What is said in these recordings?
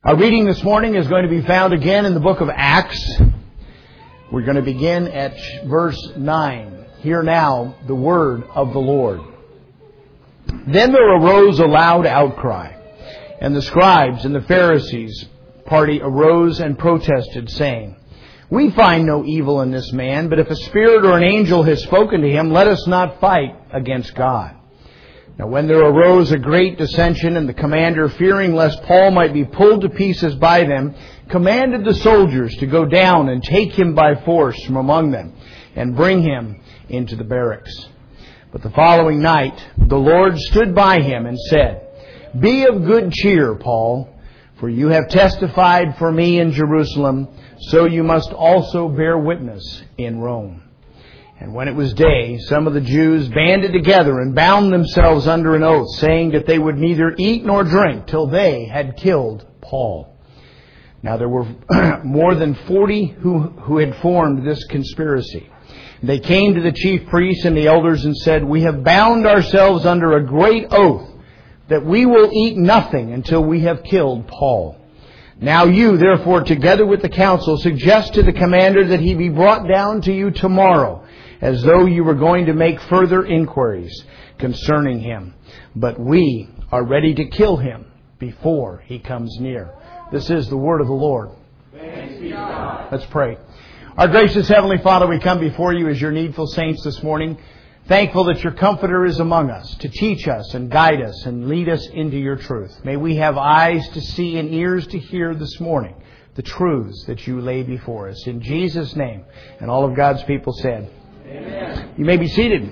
Our reading this morning is going to be found again in the book of Acts. We're going to begin at verse 9. Hear now the word of the Lord. Then there arose a loud outcry, and the scribes and the Pharisees' party arose and protested, saying, "We find no evil in this man, but if a spirit or an angel has spoken to him, let us not fight against God." Now when there arose a great dissension, and the commander, fearing lest Paul might be pulled to pieces by them, commanded the soldiers to go down and take him by force from among them, and bring him into the barracks. But the following night the Lord stood by him and said, "Be of good cheer, Paul, for you have testified for me in Jerusalem, so you must also bear witness in Rome." And when it was day, some of the Jews banded together and bound themselves under an oath, saying that they would neither eat nor drink till they had killed Paul. Now there were more than 40 who had formed this conspiracy. They came to the chief priests and the elders and said, "We have bound ourselves under a great oath that we will eat nothing until we have killed Paul. Now you, therefore, together with the council, suggest to the commander that he be brought down to you tomorrow, as though you were going to make further inquiries concerning him. But we are ready to kill him before he comes near." This is the word of the Lord. Thanks be to God. Let's pray. Our gracious Heavenly Father, we come before you as your needful saints this morning, thankful that your Comforter is among us to teach us and guide us and lead us into your truth. May we have eyes to see and ears to hear this morning the truths that you lay before us. In Jesus' name, and all of God's people said, Amen. You may be seated.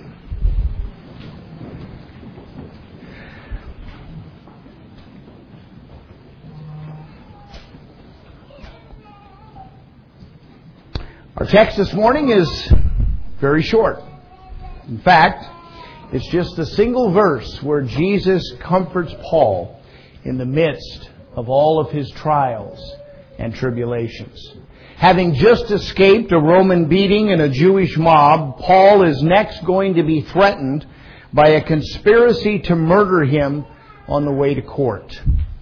Our text this morning is very short. In fact, it's just a single verse where Jesus comforts Paul in the midst of all of his trials and tribulations. Having just escaped a Roman beating and a Jewish mob, Paul is next going to be threatened by a conspiracy to murder him on the way to court.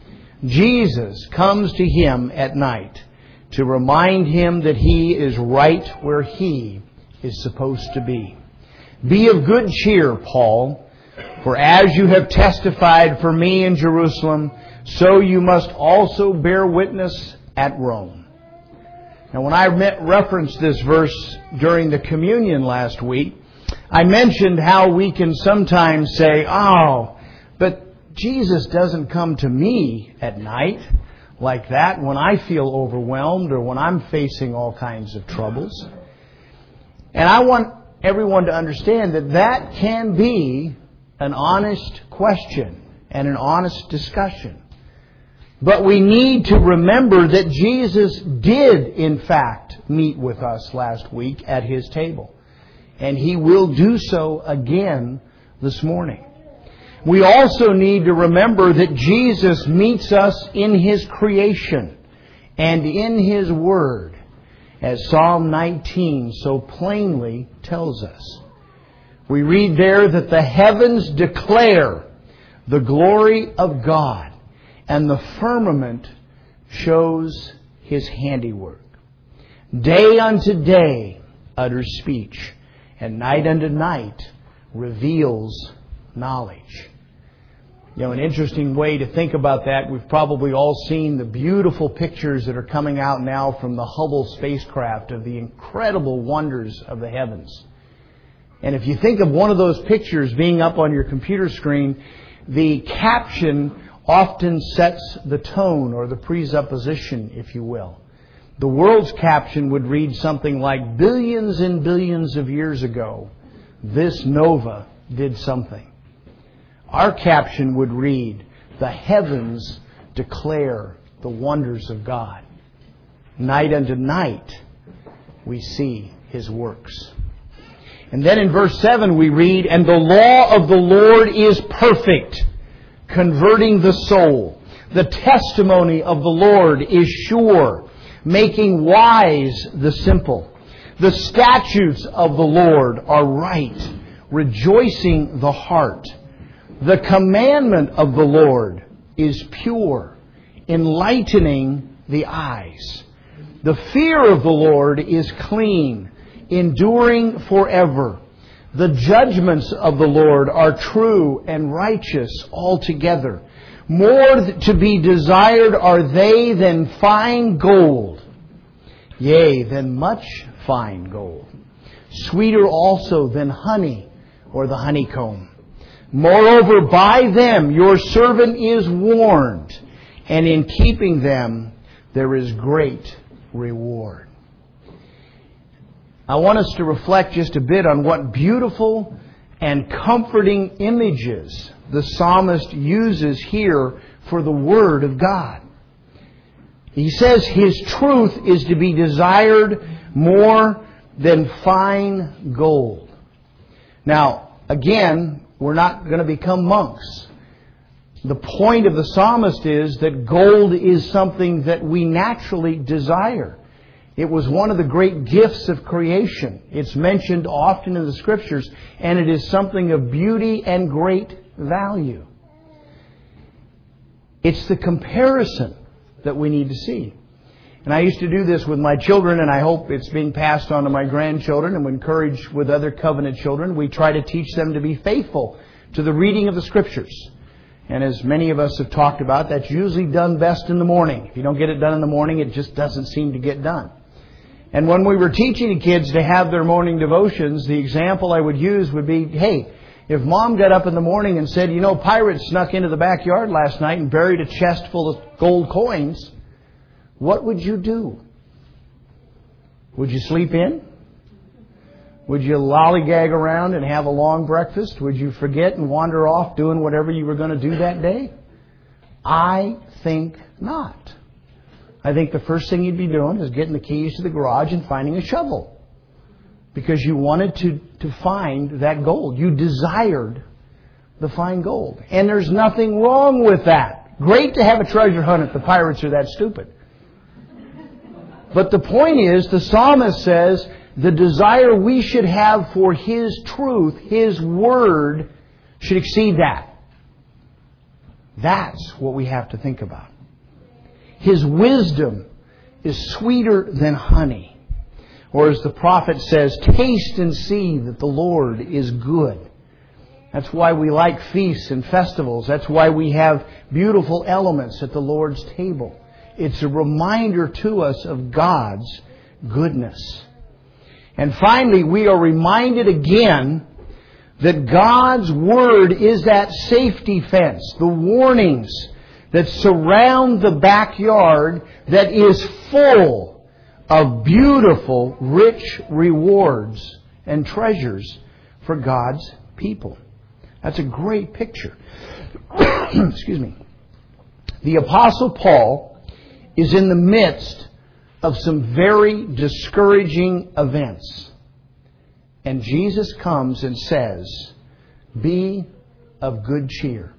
Jesus comes to him at night to remind him that he is right where he is supposed to be. "Be of good cheer, Paul, for as you have testified for me in Jerusalem, so you must also bear witness at Rome." Now, when I referenced this verse during the communion last week, I mentioned how we can sometimes say, "Oh, but Jesus doesn't come to me at night like that when I feel overwhelmed or when I'm facing all kinds of troubles." And I want everyone to understand that that can be an honest question and an honest discussion. But we need to remember that Jesus did, in fact, meet with us last week at His table. And He will do so again this morning. We also need to remember that Jesus meets us in His creation and in His Word, as Psalm 19 so plainly tells us. We read there that the heavens declare the glory of God, and the firmament shows His handiwork. Day unto day utters speech, and night unto night reveals knowledge. You know, an interesting way to think about that, we've probably all seen the beautiful pictures that are coming out now from the Hubble spacecraft of the incredible wonders of the heavens. And if you think of one of those pictures being up on your computer screen, the caption often sets the tone or the presupposition, if you will. The world's caption would read something like, "Billions and billions of years ago, this nova did something." Our caption would read, "The heavens declare the wonders of God. Night unto night we see His works." And then in verse 7 we read, "And the law of the Lord is perfect, converting the soul. The testimony of the Lord is sure, making wise the simple. The statutes of the Lord are right, rejoicing the heart. The commandment of the Lord is pure, enlightening the eyes. The fear of the Lord is clean, enduring forever. The judgments of the Lord are true and righteous altogether. More to be desired are they than fine gold, yea, than much fine gold. Sweeter also than honey or the honeycomb. Moreover, by them your servant is warned, and in keeping them there is great reward. I want us to reflect just a bit on what beautiful and comforting images the psalmist uses here for the Word of God. He says His truth is to be desired more than fine gold. Now, again, we're not going to become monks. The point of the psalmist is that gold is something that we naturally desire. It was one of the great gifts of creation. It's mentioned often in the Scriptures, and it is something of beauty and great value. It's the comparison that we need to see. And I used to do this with my children, and I hope it's being passed on to my grandchildren, and we encourage with other covenant children. We try to teach them to be faithful to the reading of the Scriptures. And as many of us have talked about, that's usually done best in the morning. If you don't get it done in the morning, it just doesn't seem to get done. And when we were teaching the kids to have their morning devotions, the example I would use would be, hey, if Mom got up in the morning and said, pirates snuck into the backyard last night and buried a chest full of gold coins, what would you do? Would you sleep in? Would you lollygag around and have a long breakfast? Would you forget and wander off doing whatever you were going to do that day? I think not. I think the first thing you'd be doing is getting the keys to the garage and finding a shovel. Because you wanted to find that gold. You desired the fine gold. And there's nothing wrong with that. Great to have a treasure hunt if the pirates are that stupid. But the point is, the psalmist says, the desire we should have for His truth, His Word, should exceed that. That's what we have to think about. His wisdom is sweeter than honey. Or as the prophet says, taste and see that the Lord is good. That's why we like feasts and festivals. That's why we have beautiful elements at the Lord's table. It's a reminder to us of God's goodness. And finally, we are reminded again that God's Word is that safety fence, the warnings that surround the backyard that is full of beautiful, rich rewards and treasures for God's people. That's a great picture. Excuse me. The Apostle Paul is in the midst of some very discouraging events. And Jesus comes and says, be of good cheer.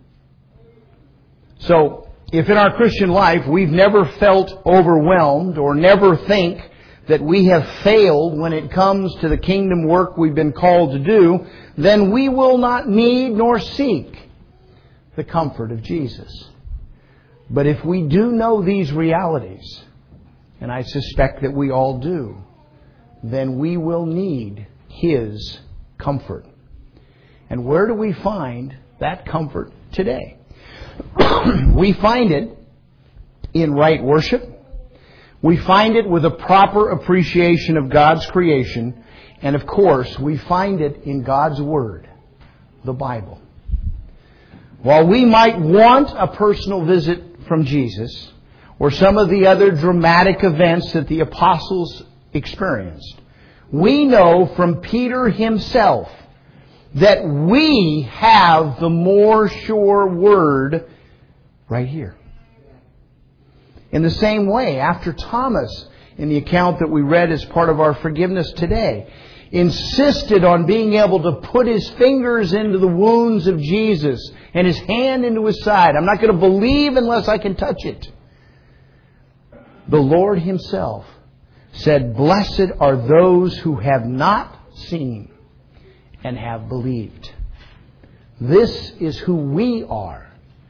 So, if in our Christian life we've never felt overwhelmed or never think that we have failed when it comes to the kingdom work we've been called to do, then we will not need nor seek the comfort of Jesus. But if we do know these realities, and I suspect that we all do, then we will need His comfort. And where do we find that comfort today? We find it in right worship. We find it with a proper appreciation of God's creation. And of course, we find it in God's Word, the Bible. While we might want a personal visit from Jesus, or some of the other dramatic events that the apostles experienced, we know from Peter himself that we have the more sure Word right here. In the same way, after Thomas, in the account that we read as part of our forgiveness today, insisted on being able to put his fingers into the wounds of Jesus and his hand into his side. I'm not going to believe unless I can touch it. The Lord Himself said, blessed are those who have not seen and have believed. This is who we are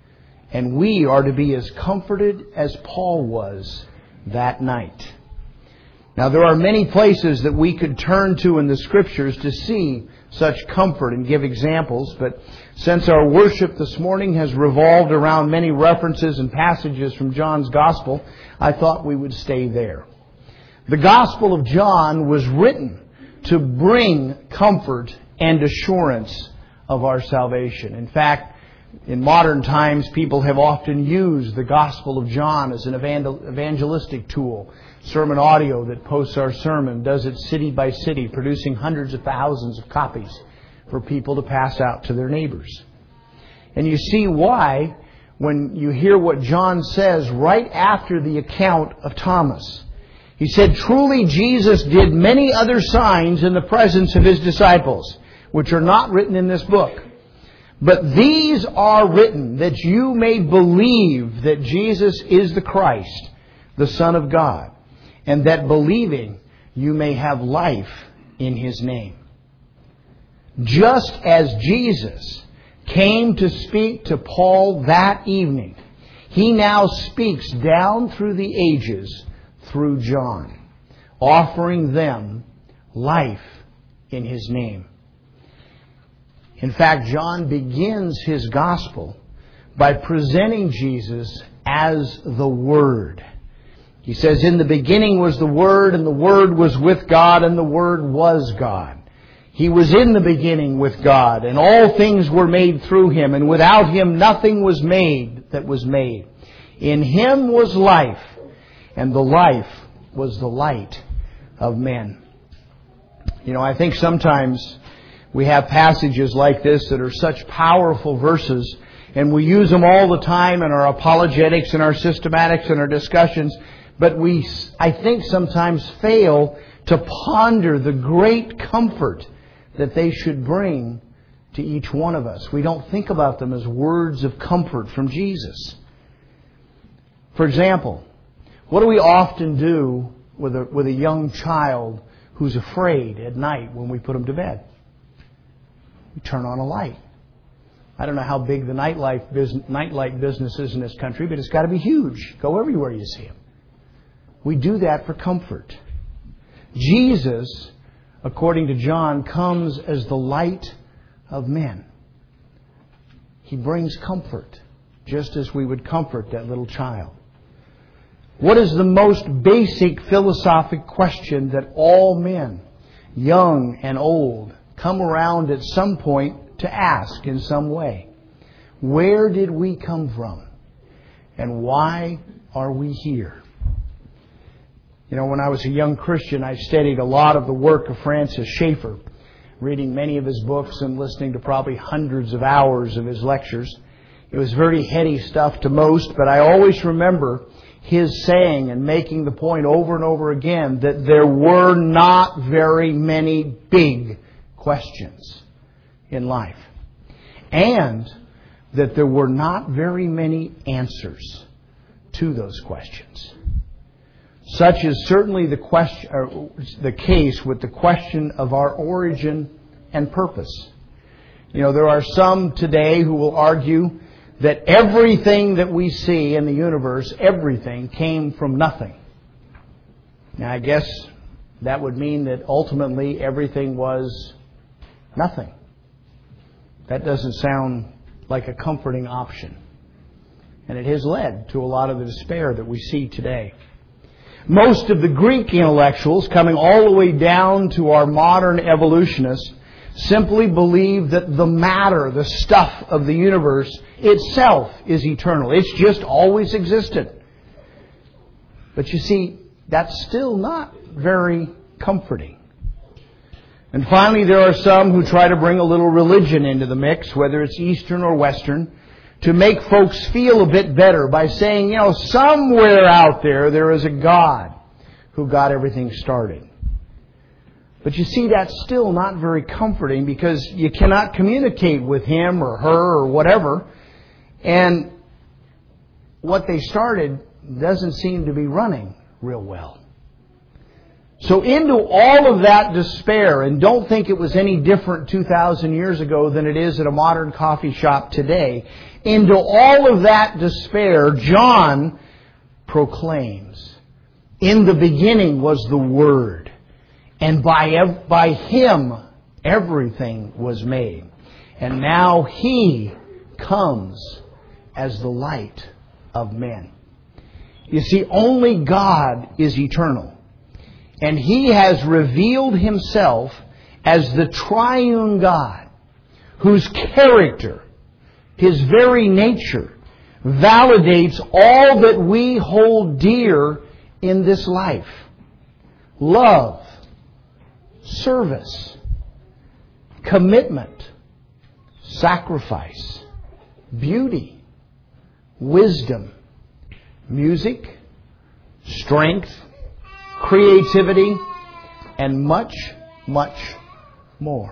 And we are to be as comforted as Paul was that night. Now, there are many places that we could turn to in the Scriptures to see such comfort and give examples, but since our worship this morning has revolved around many references and passages from John's Gospel, I thought we would stay there. The Gospel of John was written to bring comfort and assurance of our salvation. In fact, in modern times, people have often used the Gospel of John as an evangelistic tool. Sermon Audio that posts our sermon does it city by city, producing hundreds of thousands of copies for people to pass out to their neighbors. And you see why when you hear what John says right after the account of Thomas. He said, "Truly Jesus did many other signs in the presence of His disciples, which are not written in this book. But these are written that you may believe that Jesus is the Christ, the Son of God, and that believing you may have life in His name." Just as Jesus came to speak to Paul that evening, He now speaks down through the ages through John, offering them life in His name. In fact, John begins his gospel by presenting Jesus as the Word. He says, "In the beginning was the Word, and the Word was with God, and the Word was God. He was in the beginning with God, and all things were made through Him, and without Him nothing was made that was made. In Him was life, and the life was the light of men." You know, I think sometimes we have passages like this that are such powerful verses, and we use them all the time in our apologetics and our systematics and our discussions, but we, I think, sometimes fail to ponder the great comfort that they should bring to each one of us. We don't think about them as words of comfort from Jesus. For example, what do we often do with a young child who's afraid at night when we put them to bed? We turn on a light. I don't know how big the nightlight business is in this country, but it's got to be huge. Go everywhere you see them. We do that for comfort. Jesus, according to John, comes as the light of men. He brings comfort, just as we would comfort that little child. What is the most basic philosophic question that all men, young and old, come around at some point to ask in some way? Where did we come from? And why are we here? You know, when I was a young Christian, I studied a lot of the work of Francis Schaeffer, reading many of his books and listening to probably hundreds of hours of his lectures. It was very heady stuff to most, but I always remember his saying and making the point over and over again that there were not very many big questions in life, and that there were not very many answers to those questions. Such is certainly the case with the question of our origin and purpose. You know, there are some today who will argue that everything that we see in the universe, everything, came from nothing. Now, I guess that would mean that ultimately everything was nothing. That doesn't sound like a comforting option. And it has led to a lot of the despair that we see today. Most of the Greek intellectuals, coming all the way down to our modern evolutionists, simply believe that the matter, the stuff of the universe itself is eternal. It's just always existed. But you see, that's still not very comforting. And finally, there are some who try to bring a little religion into the mix, whether it's Eastern or Western, to make folks feel a bit better by saying, you know, somewhere out there is a God who got everything started. But you see, that's still not very comforting, because you cannot communicate with him or her or whatever. And what they started doesn't seem to be running real well. So into all of that despair, and don't think it was any different 2,000 years ago than it is at a modern coffee shop today, into all of that despair, John proclaims, in the beginning was the Word, and by Him everything was made. And now He comes as the light of men. You see, only God is eternal. And He has revealed Himself as the triune God, whose character, His very nature, validates all that we hold dear in this life. Love, service, commitment, sacrifice, beauty, wisdom, music, strength, creativity, and much, much more.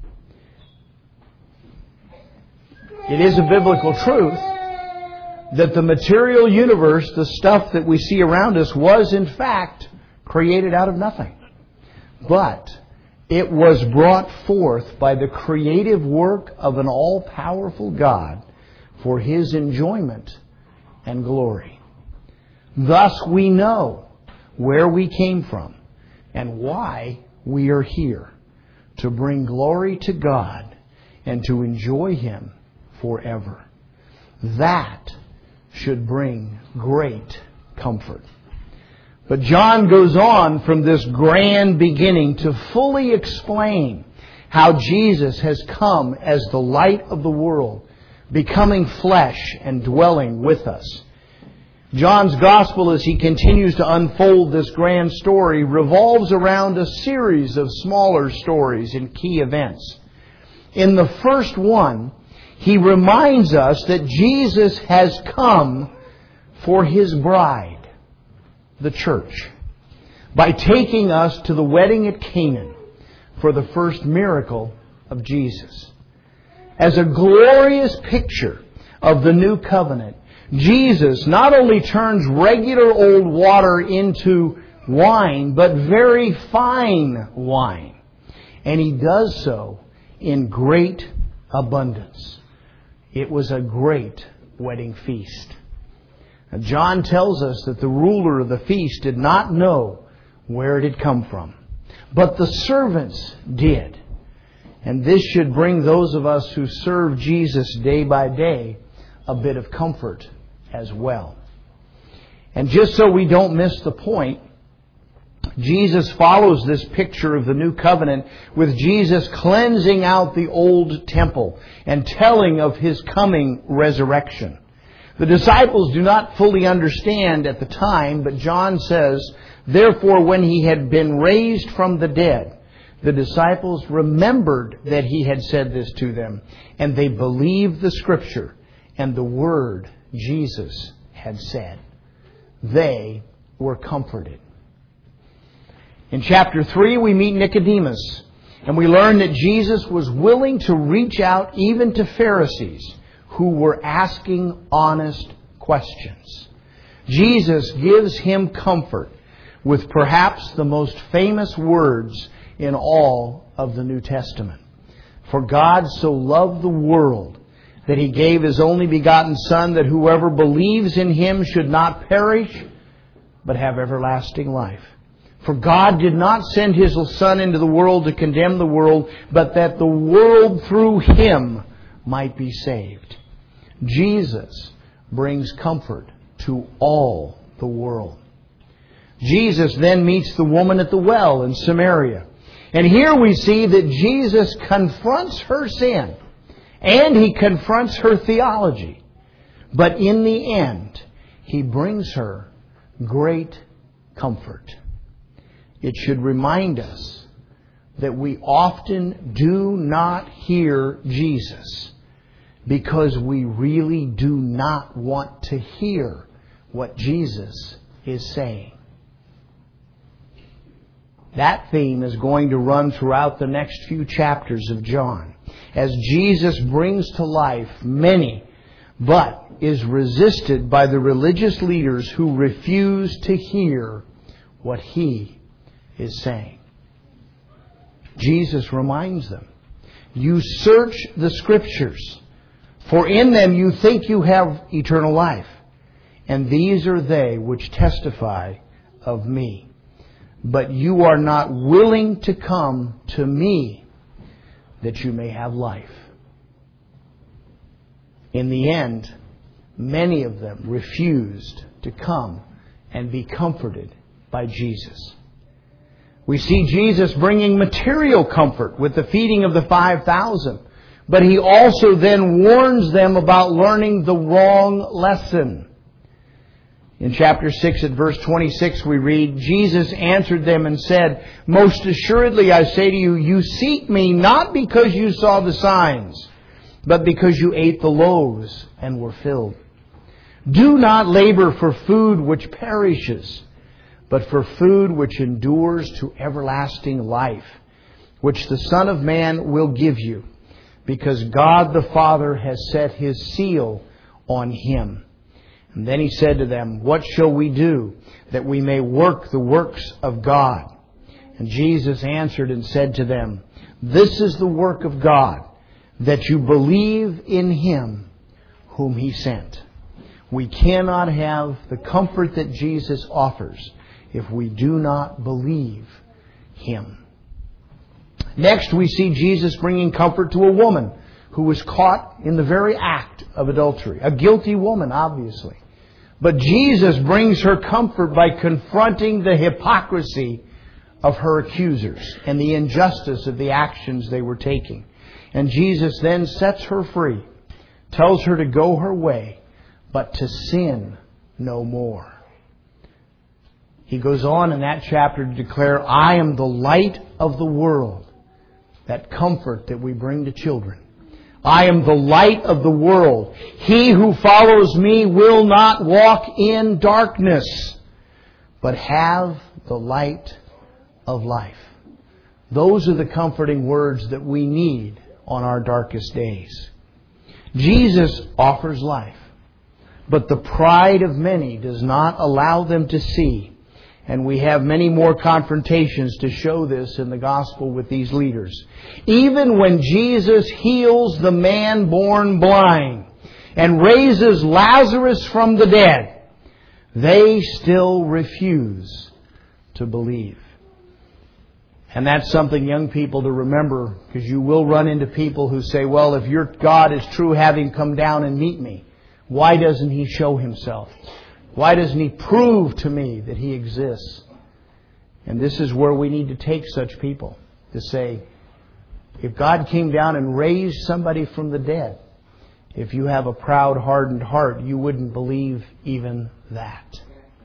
It is a biblical truth that the material universe, the stuff that we see around us, was in fact created out of nothing. But it was brought forth by the creative work of an all-powerful God for His enjoyment and glory. Thus we know where we came from and why we are here, to bring glory to God and to enjoy Him forever. That should bring great comfort. But John goes on from this grand beginning to fully explain how Jesus has come as the light of the world, becoming flesh and dwelling with us. John's Gospel, as he continues to unfold this grand story, revolves around a series of smaller stories and key events. In the first one, he reminds us that Jesus has come for His bride, the church, by taking us to the wedding at Canaan for the first miracle of Jesus. As a glorious picture of the new covenant, Jesus not only turns regular old water into wine, but very fine wine. And He does so in great abundance. It was a great wedding feast. Now, John tells us that the ruler of the feast did not know where it had come from, but the servants did. And this should bring those of us who serve Jesus day by day a bit of comfort as well. And just so we don't miss the point, Jesus follows this picture of the new covenant with Jesus cleansing out the old temple and telling of His coming resurrection. The disciples do not fully understand at the time, but John says, "Therefore, when He had been raised from the dead, the disciples remembered that He had said this to them, and they believed the Scripture and the word Jesus had said." They were comforted. In chapter 3, we meet Nicodemus, and we learn that Jesus was willing to reach out even to Pharisees who were asking honest questions. Jesus gives him comfort with perhaps the most famous words in all of the New Testament. "For God so loved the world that He gave His only begotten Son, that whoever believes in Him should not perish, but have everlasting life. For God did not send His Son into the world to condemn the world, but that the world through Him might be saved." Jesus brings comfort to all the world. Jesus then meets the woman at the well in Samaria. And here we see that Jesus confronts her sin. And He confronts her theology. But in the end, He brings her great comfort. It should remind us that we often do not hear Jesus because we really do not want to hear what Jesus is saying. That theme is going to run throughout the next few chapters of John, as Jesus brings to life many, but is resisted by the religious leaders who refuse to hear what He is saying. Jesus reminds them, you search the Scriptures, for in them you think you have eternal life, and these are they which testify of me. But you are not willing to come to me that you may have life. In the end, many of them refused to come and be comforted by Jesus. We see Jesus bringing material comfort with the feeding of the 5,000. But He also then warns them about learning the wrong lesson. In chapter 6 at verse 26 we read, Jesus answered them and said, most assuredly I say to you, you seek me not because you saw the signs, but because you ate the loaves and were filled. Do not labor for food which perishes, but for food which endures to everlasting life, which the Son of Man will give you, because God the Father has set His seal on Him. And then He said to them, what shall we do that we may work the works of God? And Jesus answered and said to them, this is the work of God, that you believe in Him whom He sent. We cannot have the comfort that Jesus offers if we do not believe Him. Next, we see Jesus bringing comfort to a woman who was caught in the very act of adultery. A guilty woman, obviously. But Jesus brings her comfort by confronting the hypocrisy of her accusers and the injustice of the actions they were taking. And Jesus then sets her free, tells her to go her way, but to sin no more. He goes on in that chapter to declare, I am the light of the world. That comfort that we bring to children. I am the light of the world. He who follows me will not walk in darkness, but have the light of life. Those are the comforting words that we need on our darkest days. Jesus offers life, but the pride of many does not allow them to see. And we have many more confrontations to show this in the gospel with these leaders. Even when Jesus heals the man born blind and raises Lazarus from the dead, they still refuse to believe. And that's something, young people, to remember, because you will run into people who say, well, if your God is true, have Him come down and meet me. Why doesn't He show Himself? Why doesn't He prove to me that He exists? And this is where we need to take such people to say, if God came down and raised somebody from the dead, if you have a proud, hardened heart, you wouldn't believe even that.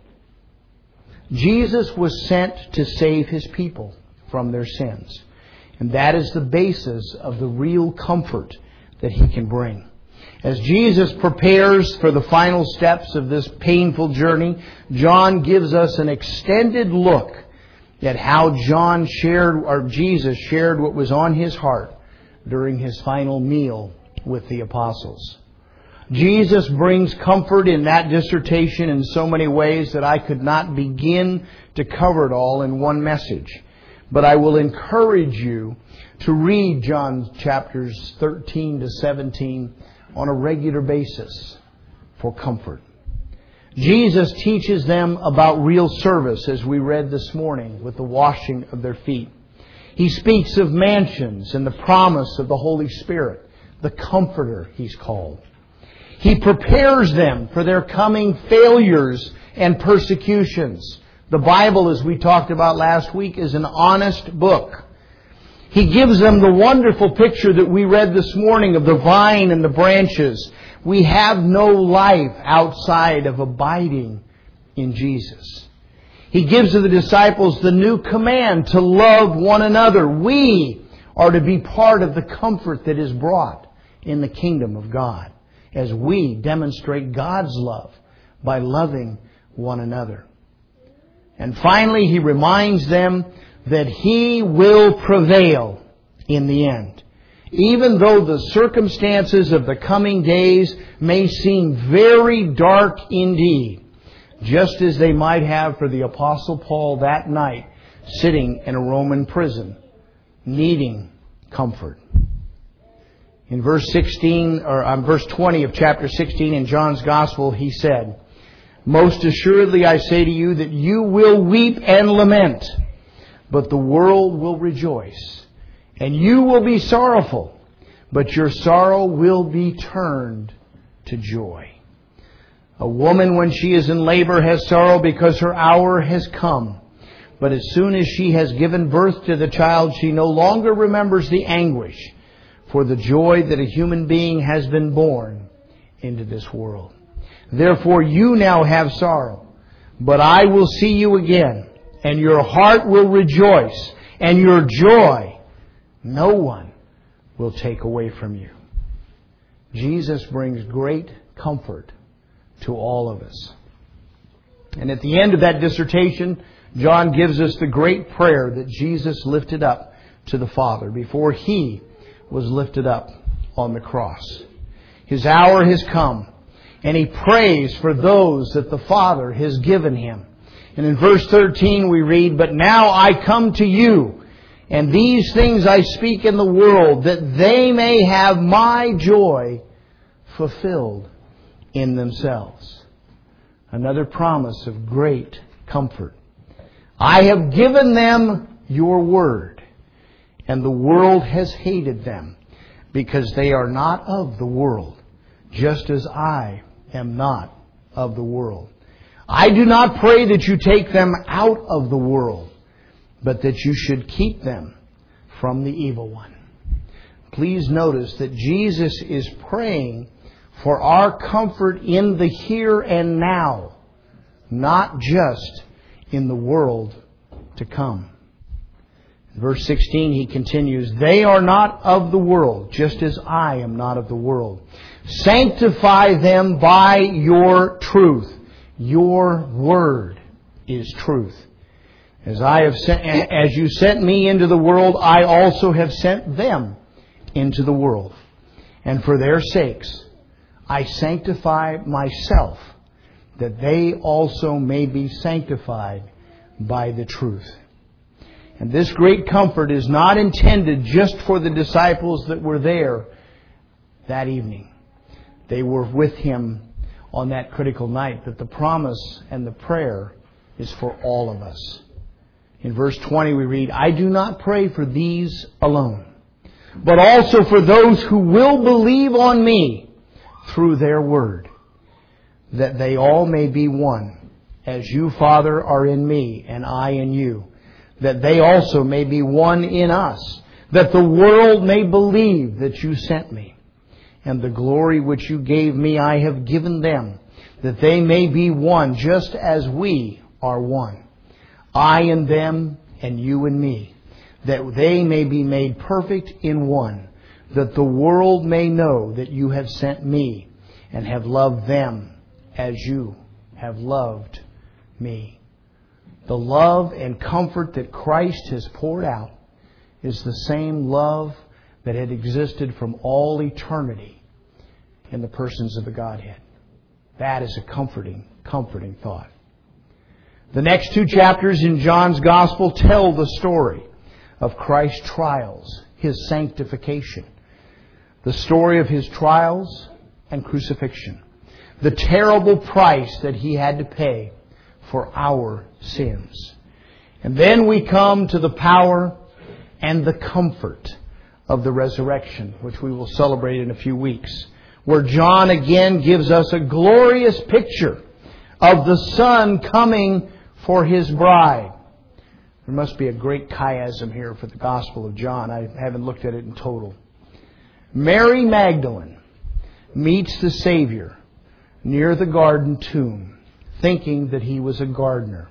Jesus was sent to save His people from their sins. And that is the basis of the real comfort that He can bring. As Jesus prepares for the final steps of this painful journey, John gives us an extended look at how Jesus shared what was on His heart during His final meal with the apostles. Jesus brings comfort in that dissertation in so many ways that I could not begin to cover it all in one message. But I will encourage you to read John chapters 13 to 17 on a regular basis for comfort. Jesus teaches them about real service, as we read this morning with the washing of their feet. He speaks of mansions and the promise of the Holy Spirit, the Comforter He's called. He prepares them for their coming failures and persecutions. The Bible, as we talked about last week, is an honest book. He gives them the wonderful picture that we read this morning of the vine and the branches. We have no life outside of abiding in Jesus. He gives to the disciples the new command to love one another. We are to be part of the comfort that is brought in the kingdom of God as we demonstrate God's love by loving one another. And finally, He reminds them that He will prevail in the end. Even though the circumstances of the coming days may seem very dark indeed, just as they might have for the Apostle Paul that night, sitting in a Roman prison, needing comfort. In verse 20 of chapter 16 in John's Gospel, he said, "Most assuredly I say to you that you will weep and lament, but the world will rejoice. And you will be sorrowful, but your sorrow will be turned to joy. A woman, when she is in labor, has sorrow because her hour has come. But as soon as she has given birth to the child, she no longer remembers the anguish for the joy that a human being has been born into this world. Therefore you now have sorrow, but I will see you again, and your heart will rejoice, and your joy no one will take away from you." Jesus brings great comfort to all of us. And at the end of that dissertation, John gives us the great prayer that Jesus lifted up to the Father before He was lifted up on the cross. His hour has come, and He prays for those that the Father has given Him. And in verse 13 we read, "But now I come to you, and these things I speak in the world, that they may have my joy fulfilled in themselves." Another promise of great comfort. "I have given them your word, and the world has hated them, because they are not of the world, just as I am not of the world. I do not pray that you take them out of the world, but that you should keep them from the evil one." Please notice that Jesus is praying for our comfort in the here and now, not just in the world to come. In verse 16 he continues, "They are not of the world, just as I am not of the world. Sanctify them by your truth. Your word is truth. As you sent me into the world, I also have sent them into the world. And for their sakes I sanctify myself, that they also may be sanctified by the truth." And this great comfort is not intended just for the disciples that were there that evening. They were with Him on that critical night, but the promise and the prayer is for all of us. In verse 20 we read, "I do not pray for these alone, but also for those who will believe on me through their word, that they all may be one, as you, Father, are in me and I in you, that they also may be one in us, that the world may believe that you sent me. And the glory which you gave me I have given them, that they may be one, just as we are one. I in them and you in me, that they may be made perfect in one, that the world may know that you have sent me and have loved them as you have loved me." The love and comfort that Christ has poured out is the same love that had existed from all eternity in the persons of the Godhead. That is a comforting thought. The next two chapters in John's Gospel tell the story of Christ's trials, His sanctification, the story of His trials and crucifixion, the terrible price that He had to pay for our sins. And then we come to the power and the comfort of the resurrection, which we will celebrate in a few weeks, where John again gives us a glorious picture of the Son coming for His bride. There must be a great chiasm here for the Gospel of John. I haven't looked at it in total. Mary Magdalene meets the Savior near the garden tomb, thinking that He was a gardener.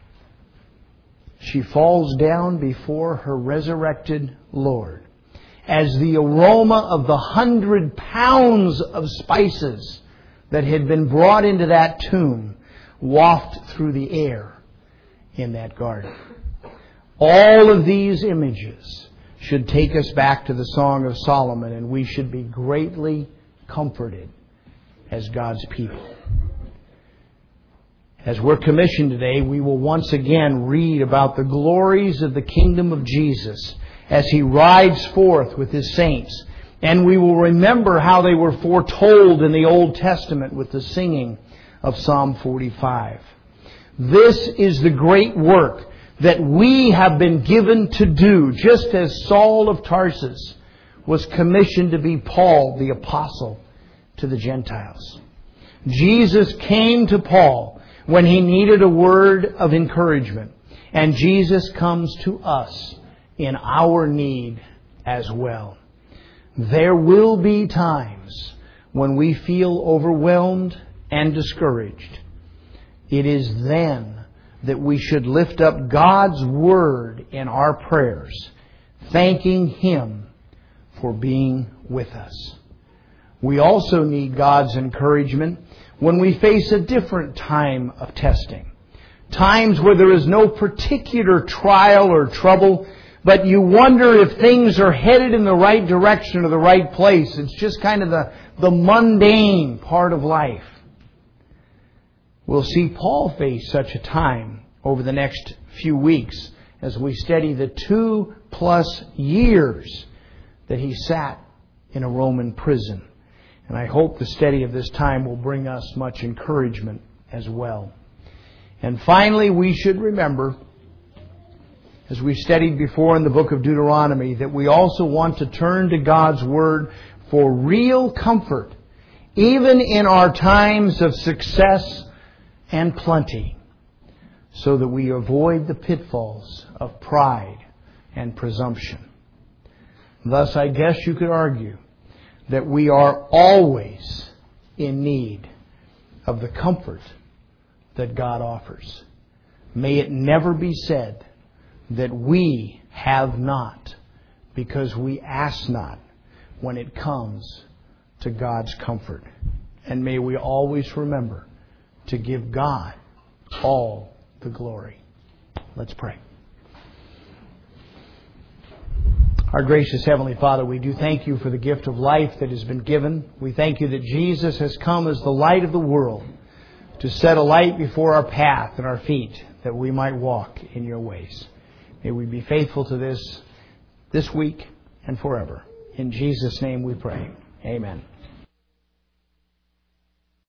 She falls down before her resurrected Lord as the aroma of the 100 pounds of spices that had been brought into that tomb waft through the air in that garden. All of these images should take us back to the Song of Solomon, and we should be greatly comforted as God's people. As we're commissioned today, we will once again read about the glories of the kingdom of Jesus as He rides forth with His saints. And we will remember how they were foretold in the Old Testament with the singing of Psalm 45. This is the great work that we have been given to do, just as Saul of Tarsus was commissioned to be Paul, the apostle, to the Gentiles. Jesus came to Paul when he needed a word of encouragement. And Jesus comes to us in our need as well. There will be times when we feel overwhelmed and discouraged. It is then that we should lift up God's Word in our prayers, thanking Him for being with us. We also need God's encouragement when we face a different time of testing. Times where there is no particular trial or trouble, but you wonder if things are headed in the right direction or the right place. It's just kind of the mundane part of life. We'll see Paul face such a time over the next few weeks as we study the 2+ years that he sat in a Roman prison. And I hope the study of this time will bring us much encouragement as well. And finally, we should remember, as we studied before in the book of Deuteronomy, that we also want to turn to God's Word for real comfort, even in our times of success and plenty, so that we avoid the pitfalls of pride and presumption. Thus, I guess you could argue that we are always in need of the comfort that God offers. May it never be said that we have not, because we ask not when it comes to God's comfort. And may we always remember to give God all the glory. Let's pray. Our gracious Heavenly Father, we do thank You for the gift of life that has been given. We thank You that Jesus has come as the light of the world to set a light before our path and our feet, that we might walk in Your ways. May we be faithful to this week and forever. In Jesus' name we pray. Amen.